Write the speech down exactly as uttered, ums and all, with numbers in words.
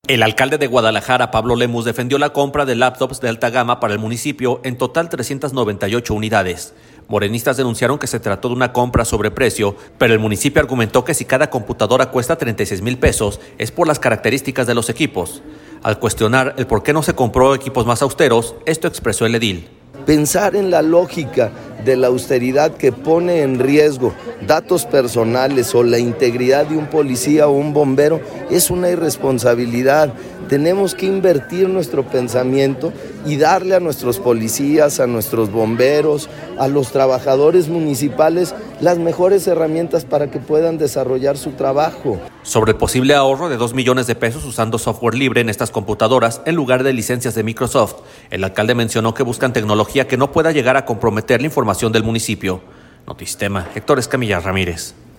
El alcalde de Guadalajara, Pablo Lemus, defendió la compra de laptops de alta gama para el municipio, en total trescientas noventa y ocho unidades. Morenistas denunciaron que se trató de una compra sobre precio, pero el municipio argumentó que si cada computadora cuesta treinta y seis mil pesos es por las características de los equipos. Al cuestionar el por qué no se compró equipos más austeros, esto expresó el edil. Pensar en la lógica de la austeridad que pone en riesgo datos personales o la integridad de un policía o un bombero es una irresponsabilidad. Tenemos que invertir nuestro pensamiento y darle a nuestros policías, a nuestros bomberos, a los trabajadores municipales las mejores herramientas para que puedan desarrollar su trabajo. Sobre el posible ahorro de dos millones de pesos usando software libre en estas computadoras en lugar de licencias de Microsoft, el alcalde mencionó que buscan tecnología que no pueda llegar a comprometer la información del municipio. Notisistema, Héctor Escamilla Ramírez.